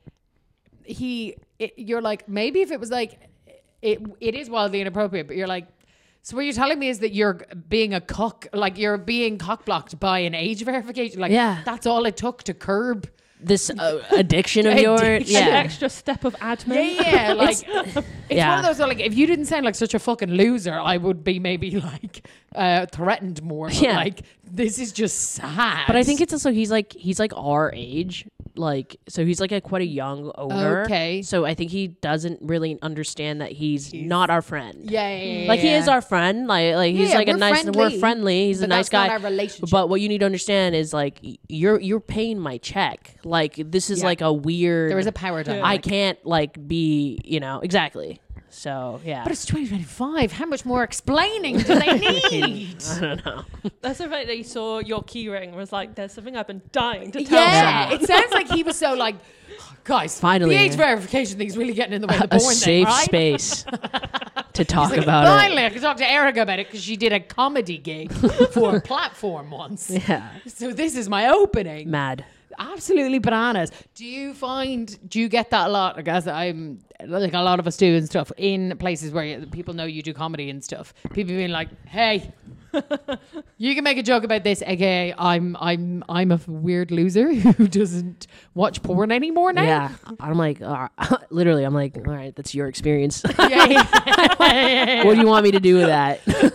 you're like, maybe if it was like, it is wildly inappropriate, but you're like, so what you're telling me is that you're being a cuck, like you're being cock-blocked by an age verification. Like, that's all it took to curb this addiction of yours. Yeah. An extra step of admin. Yeah. Like, it's one of those, like, if you didn't sound like such a fucking loser, I would be maybe like threatened more. But like, this is just sad. But I think it's also, he's like our age. Like, so he's like quite a young owner. Okay. So I think he doesn't really understand that he's not our friend. Yeah. Like, he is our friend. Like he's like we're friendly. He's a nice guy. Not our relationship. But what you need to understand is like, you're paying my check. Like, this is like a weird. There is a power dynamic. I can't like be, exactly. So, yeah. But it's 2025. How much more explaining do they need? I don't know. That's the fact that you saw your key ring was like, there's something I've been dying to tell Yeah, it sounds like he was so like, guys, finally, the age verification thing's really getting in the way of the a porn safe thing, right? space to talk like, about finally, I can talk to Erica about it because she did a comedy gig for a platform once. Yeah. So this is my opening. Mad. Absolutely bananas. Do you get that a lot? I guess I'm like a lot of us do and stuff in places where people know you do comedy and stuff. People being like, "Hey, you can make a joke about this." AKA, I'm a weird loser who doesn't watch porn anymore now. Yeah, I'm like, literally, I'm like, all right, that's your experience. Yeah. What do you want me to do with that?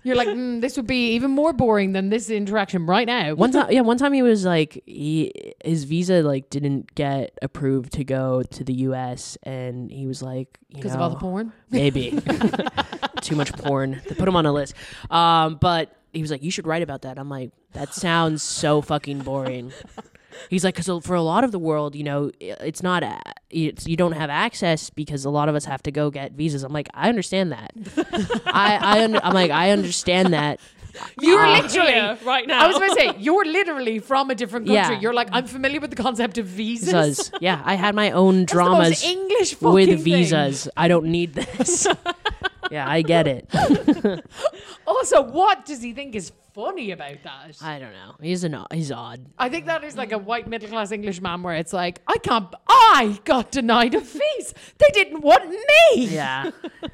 You're like, this would be even more boring than this interaction right now. One time he was like, his visa like didn't get approved to go to the U.S. and he was like, because of all the porn. Maybe too much porn. They put him on a list. But he was like, you should write about that. I'm like, that sounds so fucking boring. He's like, because for a lot of the world, it's not, you don't have access because a lot of us have to go get visas. I'm like, I understand that. I'm like, I understand that. You're literally right now. I was going to say, you're literally from a different country. Yeah. You're like, I'm familiar with the concept of visas. Yeah, I had my own dramas That's the most English fucking with thing. visas. I don't need this. Yeah, I get it. Also, what does he think is funny about that? I don't know. He's odd. I think that is like a white middle class English man where it's like, I got denied a visa. They didn't want me. Yeah.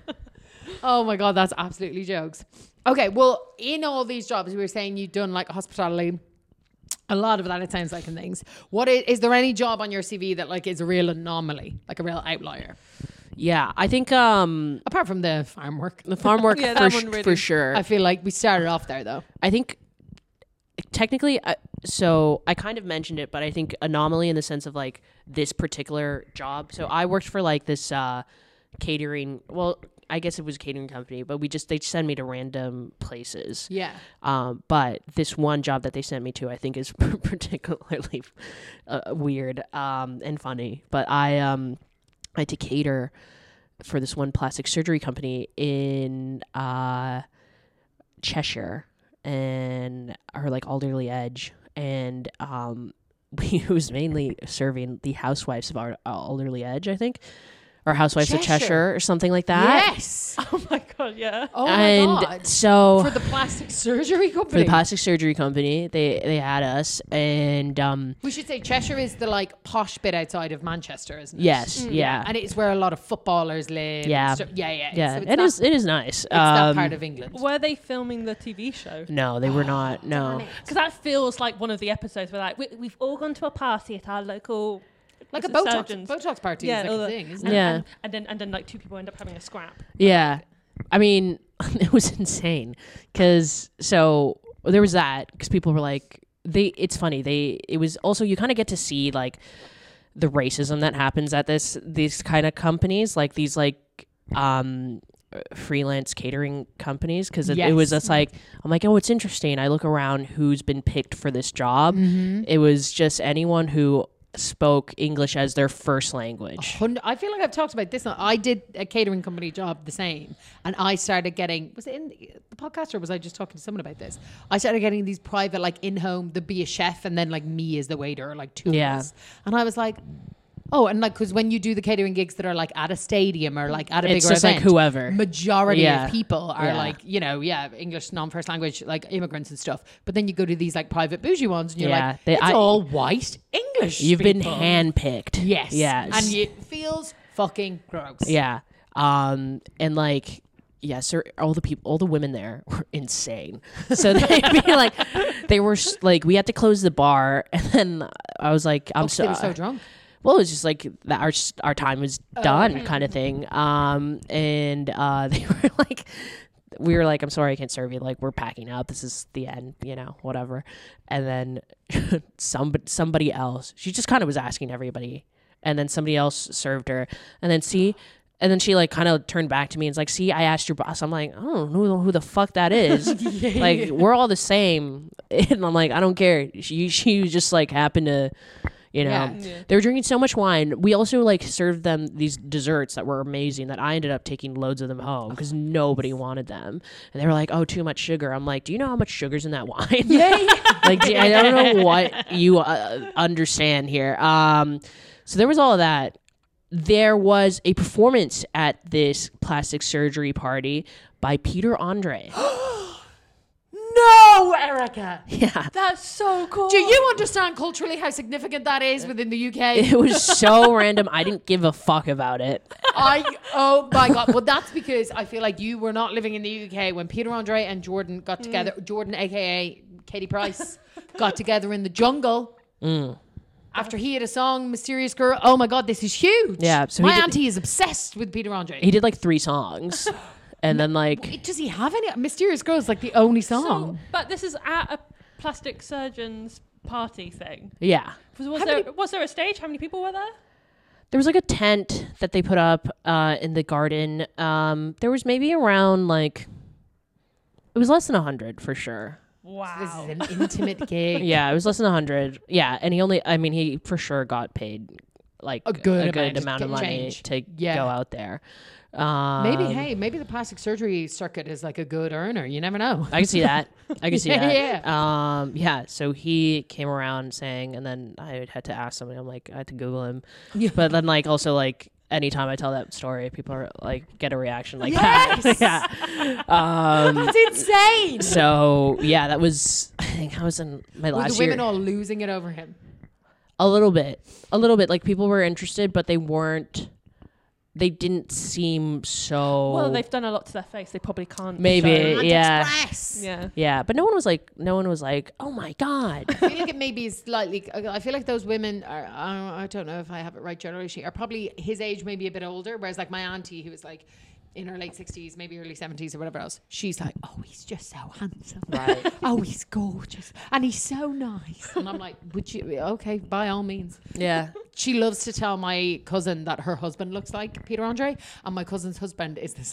Oh my God, that's absolutely jokes. Okay, well, in all these jobs, we were saying you've done like hospitality. A lot of that, it sounds like, in things. What is there any job on your CV that like is a real anomaly, like a real outlier? Yeah, I think Apart from the farm work. the farm work for sure. I feel like we started off there though. I think technically, so I kind of mentioned it, but I think anomaly in the sense of like this particular job. So I worked for like this catering. Well, I guess it was a catering company, but they send me to random places. Yeah. But this one job that they sent me to, I think, is particularly weird and funny. But I had to cater for this one plastic surgery company in Cheshire and like Alderley Edge, and we was mainly serving the housewives of our Alderley Edge, I think, or housewives of Cheshire or something like that. Yes. Oh my God, yeah. Oh my God. And so for the plastic surgery company. for the plastic surgery company, they had us, and we should say Cheshire is the like posh bit outside of Manchester, isn't it? yes, yeah, And it's where a lot of footballers live. Yeah. Yeah. So it is nice. It's that part of England. Were they filming the TV show? No, they were not. No, Because that feels like one of the episodes where like we've all gone to a party at our local, Like a surgeons. Botox party Yeah, is all like a the- thing, isn't it? Yeah. and then like two people end up having a scrap. yeah. I mean, it was insane because so there was that because people were like it's funny it was also you kind of get to see like the racism that happens at these kind of companies, like these like freelance catering companies, because it was just like I'm like, oh, it's interesting. I look around who's been picked for this job. It was just anyone who spoke English as their first language. I feel like I've talked about this. I did a catering company job the same, and I started getting, was it in the podcast or was I just talking to someone about this? I started getting these private like in-home, there'd be a chef and then like me as the waiter, or like two of us. And I was like, oh, and like, because when you do the catering gigs that are like at a stadium or like at a It's bigger just event, like whoever. majority of people are Yeah. like, English non-first language, like immigrants and stuff. But then you go to these like private bougie ones and you're like, it's all white English You've been people. handpicked. Yes. Yes. And it feels fucking gross. Yeah. And like, yeah, sir, all the women there were insane. So they'd be like, they were like, we had to close the bar, and then I was like, They were so drunk. well, it was just like that our time was done, kind of thing. And they were like, we were like, I'm sorry, I can't serve you. Like, we're packing up. This is the end, whatever. And then somebody else, she just kind of was asking everybody, and then somebody else served her, and then she like kind of turned back to me and was like, see, I asked your boss. I'm like, I don't know who the fuck that is. Like, we're all the same. And I'm like, I don't care. She just like happened to, they were drinking so much wine. We also like served them these desserts that were amazing that I ended up taking loads of them home because nobody wanted them. And they were like, oh, too much sugar. I'm like, do you know how much sugar's in that wine? Like, I don't know what you understand here. So there was all of that. There was a performance at this plastic surgery party by Peter Andre. No, Erica. Yeah. That's so cool. Do you understand culturally how significant that is within the UK? It was so random. I didn't give a fuck about it. Oh my God. Well, that's because I feel like you were not living in the UK when Peter Andre and Jordan got together. Jordan, aka Katie Price, got together in the jungle. After he had a song, Mysterious Girl. Oh my God, this is huge. Yeah, so my he did- auntie is obsessed with Peter Andre. He did like 3 songs. And then like, Wait, does he have any? Mysterious Girl is like the only song. But this is at a plastic surgeon's party thing. yeah. Was there a stage? How many people were there? There was like a tent that they put up in the garden. There was maybe around like, it was less than 100 for sure. Wow. This is an intimate gig. Yeah, it was less than 100. Yeah, and he for sure got paid like A good amount of money change. to Yeah. go out there. Maybe the plastic surgery circuit is like a good earner. You never know. I can see that. I can see that. Yeah. Yeah. So he came around saying, and then I had to ask somebody. I'm like, I had to Google him. But then like also like anytime I tell that story, people are like get a reaction like that. Yeah. That's insane. So yeah, that was. I think I was in my Were last the year. women all losing it over him? A little bit. Like people were interested, but they weren't. They didn't seem so. Well, they've done a lot to their face. They probably can't. Maybe, show. yeah. Yeah. But no one was like, oh my God. I feel like it maybe is slightly. I feel like those women are. I don't know if I have it right. Generally, are probably his age, maybe a bit older. Whereas like my auntie, who was like in her late 60s, maybe early 70s or whatever else, she's like, oh, he's just so handsome. Right. Oh, he's gorgeous and he's so nice. And I'm like, would you? Okay, by all means. Yeah. She loves to tell my cousin that her husband looks like Peter Andre, and my cousin's husband is this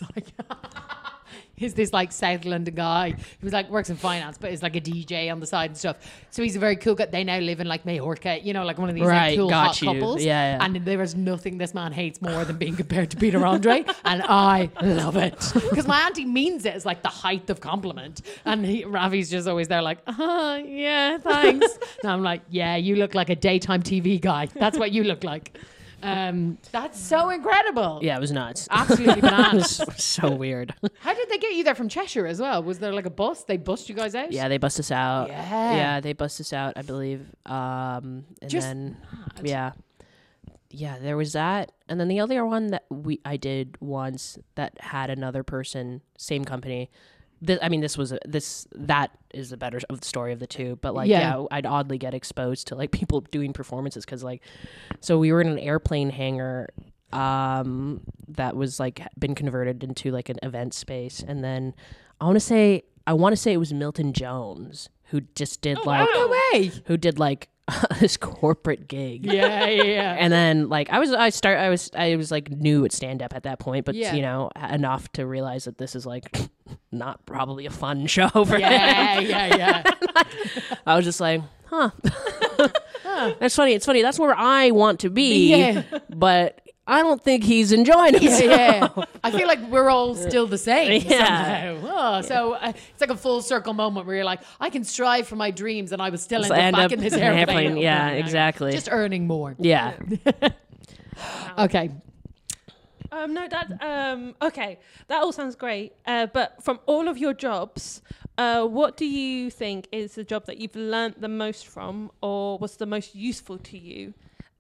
like South London guy who's like works in finance but is like a DJ on the side and stuff. So he's a very cool guy. They now live in like Majorca, you know, like one of these Right, like, cool got hot you. couples. Yeah. And there is nothing this man hates more than being compared to Peter Andre, and I love it because my auntie means it as like the height of compliment, and Ravi's just always there like, yeah, thanks. And I'm like, yeah, you look like a daytime TV guy. That's what you look like. That's so incredible. Yeah, it was nuts. Absolutely It bananas. was so weird. How did they get you there from Cheshire as well? Was there like a bus? They bussed you guys out? Yeah, they bust us out. Yeah. They bust us out, I believe. And Just then, mad. yeah, there was that. And then the other one that I did once that had another person, same company. That is the better of the story of the two. But like, Yeah. I'd oddly get exposed to like people doing performances because like, so we were in an airplane hangar that was like been converted into like an event space, and then I want to say it was Milton Jones who just did No way. who did like this corporate gig. Yeah. And then like I was like new at stand up at that point, but Yeah. you know, enough to realize that this is like not probably a fun show for him. Yeah. I was just like, That's funny. It's funny. That's where I want to be. Yeah. But I don't think he's enjoying himself. Yeah. I feel like we're all still the same Yeah. somehow. Oh, so it's like a full circle moment where you're like, I can strive for my dreams and I will still end up back in this airplane. Yeah, exactly. Just earning more. Yeah. Okay. No, that okay. That all sounds great. But from all of your jobs, what do you think is the job that you've learnt the most from, or was the most useful to you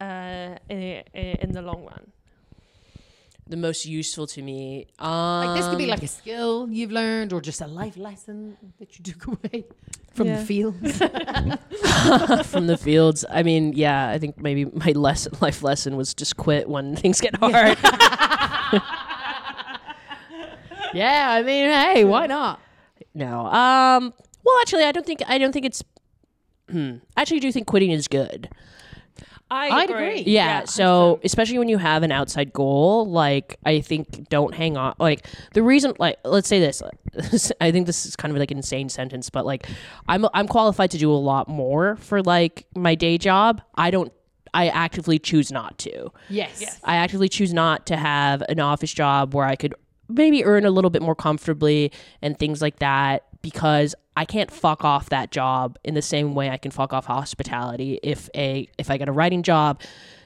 in the long run? The most useful to me. Like this could be like a skill you've learned or just a life lesson that you took away from the fields. From the fields. I mean, yeah, I think maybe my life lesson was just quit when things get hard. Yeah, I mean, hey, why not? No. Well, actually, I don't think it's. I actually do think quitting is good. I'd agree. Yeah. 100%. So especially when you have an outside goal, like I think don't hang on. Like the reason, like let's say this. I think this is kind of like an insane sentence, but like I'm qualified to do a lot more for like my day job. I actively choose not to. Yes. I actively choose not to have an office job where I could maybe earn a little bit more comfortably and things like that, because I can't fuck off that job in the same way I can fuck off hospitality if I get a writing job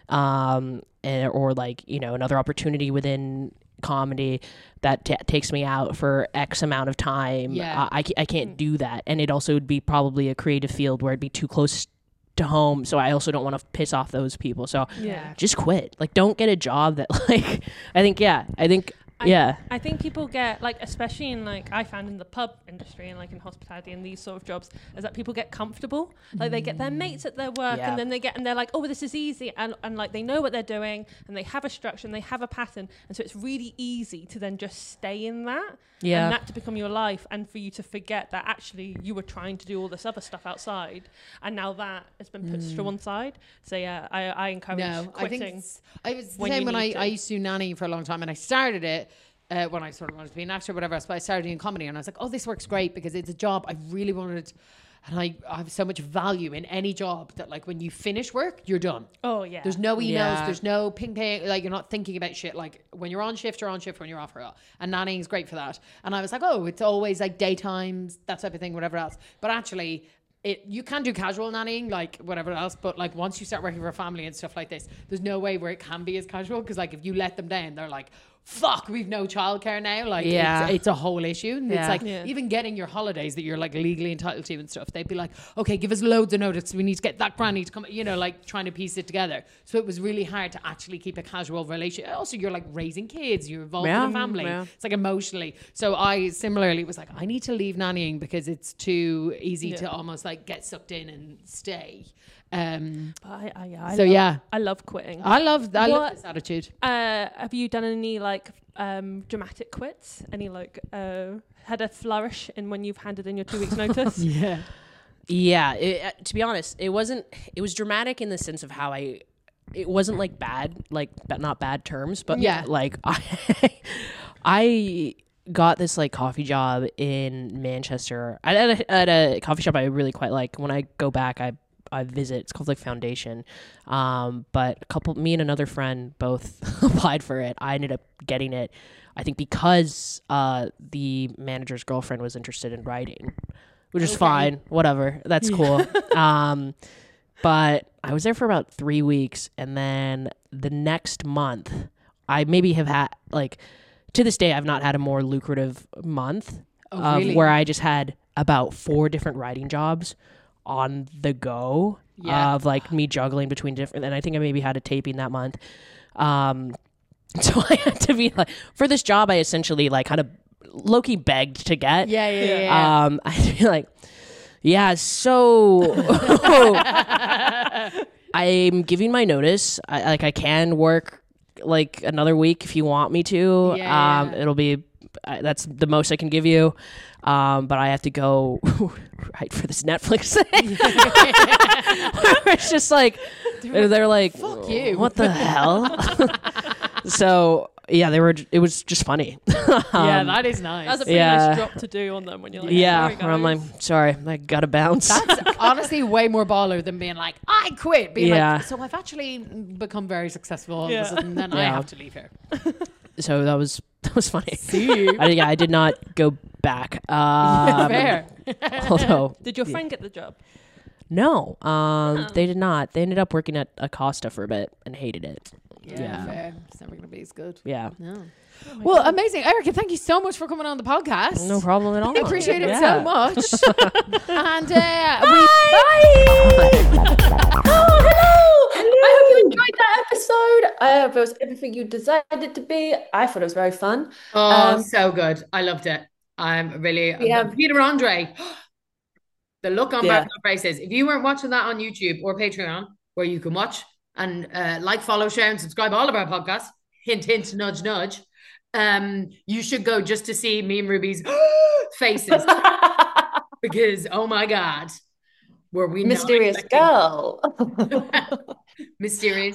or like, you know, another opportunity within comedy that takes me out for X amount of time. Yeah. I can't do that. And it also would be probably a creative field where it'd be too close to home, so I also don't want to piss off those people. So Yeah. just quit. Like, don't get a job that like I think I think people get like, especially in like, I found in the pub industry and like in hospitality and these sort of jobs, is that people get comfortable. Like they get their mates at their work and then and they're like, oh, this is easy. And like they know what they're doing and they have a structure and they have a pattern. And so it's really easy to then just stay in that. Yeah. And that to become your life, and for you to forget that actually you were trying to do all this other stuff outside, and now that has been put to one side. So yeah, I encourage quitting. I was the same when I used to do nanny for a long time, and I started it when I sort of wanted to be an actor or whatever else, but I started doing comedy, and I was like, oh, this works great because it's a job I really wanted. And I have so much value in any job that like when you finish work, you're done. Oh yeah. There's no emails, there's no ping ping, like you're not thinking about shit. Like when you're on shift, you're on shift, when you're off, you're off. And nannying is great for that. And I was like, oh, it's always like daytimes, that type of thing, whatever else. But actually you can do casual nannying, like whatever else, but like once you start working for a family and stuff like this, there's no way where it can be as casual, because like if you let them down, they're like, fuck, we've no childcare now. Like it's a whole issue. And it's like even getting your holidays that you're like legally entitled to and stuff, they'd be like, okay, give us loads of notice, we need to get that granny to come, you know, like trying to piece it together. So it was really hard to actually keep a casual relationship. Also, you're like raising kids, you're involved in a family. It's like emotionally. So I similarly was like, I need to leave nannying because it's too easy to almost like get sucked in and stay. I love quitting. I love this attitude. Have you done any like dramatic quits? Any like had a flourish in when you've handed in your 2 weeks notice? To be honest, it was dramatic in the sense of how it wasn't like bad, like not bad terms, but like I got this like coffee job in Manchester at a coffee shop I really quite like. When I go back, I visit. It's called like Foundation. But me and another friend both applied for it. I ended up getting it, I think because the manager's girlfriend was interested in writing, which is fine. Whatever. That's cool. But I was there for about 3 weeks. And then the next month, I maybe have had like, to this day, I've not had a more lucrative month where I just had about 4 different writing jobs on the go of like me juggling between different, and I think I maybe had a taping that month. So I had to be like, for this job I essentially like kind of low-key begged to get. I had to be like, so I'm giving my notice. I can work like another week if you want me to. It'll be that's the most I can give you. But I have to go right for this Netflix thing. It's just like, they're like, fuck you. What the hell? So it was just funny. That is nice. That's a pretty nice drop to do on them when you're like, where I'm like, sorry, I gotta bounce. That's honestly way more baller than being like, I quit. Being like, so I've actually become very successful all of a sudden, then I have to leave here. So that was funny. I did not go back. Fair. Although, did your friend get the job? No, they did not. They ended up working at Acosta for a bit and hated it. Fair. It's never going to be as good. Yeah. No. Well, amazing. Erica, thank you so much for coming on the podcast. No problem at all. I appreciate it so much. And bye. Oh, hello. I hope you enjoyed that episode. I hope it was everything you desired it to be. I thought it was very fun. Oh, so good. I loved it. I'm really... Peter Andre. The look on both our faces. If you weren't watching that on YouTube or Patreon, where you can watch and like, follow, share, and subscribe all of our podcasts, hint, hint, nudge, nudge, you should go just to see me and Ruby's faces. Because, oh my God, were we mysterious girl. Mysterious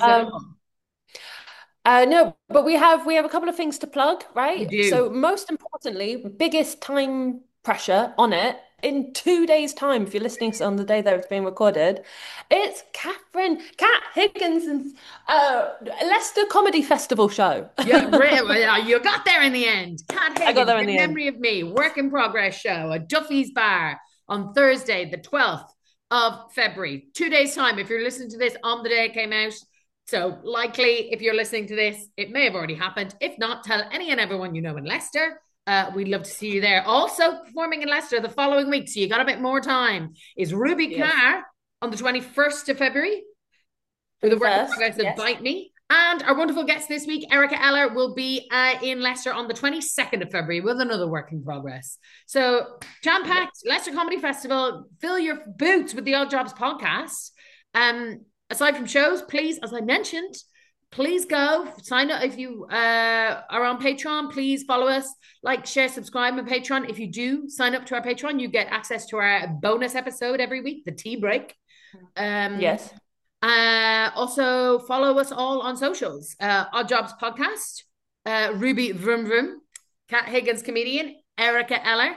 no, but we have a couple of things to plug, right? We do. So most importantly, biggest time pressure on it. In 2 days' time, if you're listening on the day that it's being recorded, it's Kat Higginson's Leicester Comedy Festival show. You got there in the end. Kat Higgins, I got there in the Memory of Me, Work in Progress show at Duffy's Bar on Thursday, the 12th of February. 2 days' time, if you're listening to this on the day it came out. So likely, if you're listening to this, it may have already happened. If not, tell any and everyone you know in Leicester. We'd love to see you there. Also performing in Leicester the following week, so you got a bit more time, is Ruby Carr on the 21st of February for the Work in Progress of Bite Me. And our wonderful guest this week, Erica Eller, will be in Leicester on the 22nd of February with another work in progress. So, jam-packed Leicester Comedy Festival. Fill your boots with the Odd Jobs podcast. Aside from shows, please, as I mentioned, please go sign up. If you are on Patreon, please follow us, like, share, subscribe on Patreon. If you do sign up to our Patreon, you get access to our bonus episode every week, the tea break. Yes. Also follow us all on socials. Odd Jobs Podcast, Ruby Vroom Vroom, Kat Higgins comedian, Erica Eller.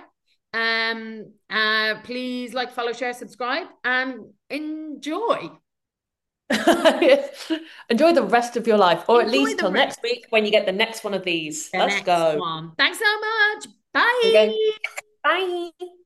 Please like, follow, share, subscribe, and enjoy. Enjoy the rest of your life, or at Enjoy least the till rest. next week when you get the next one of these. The Let's next go. one. Thanks so much. Bye. Okay. Bye.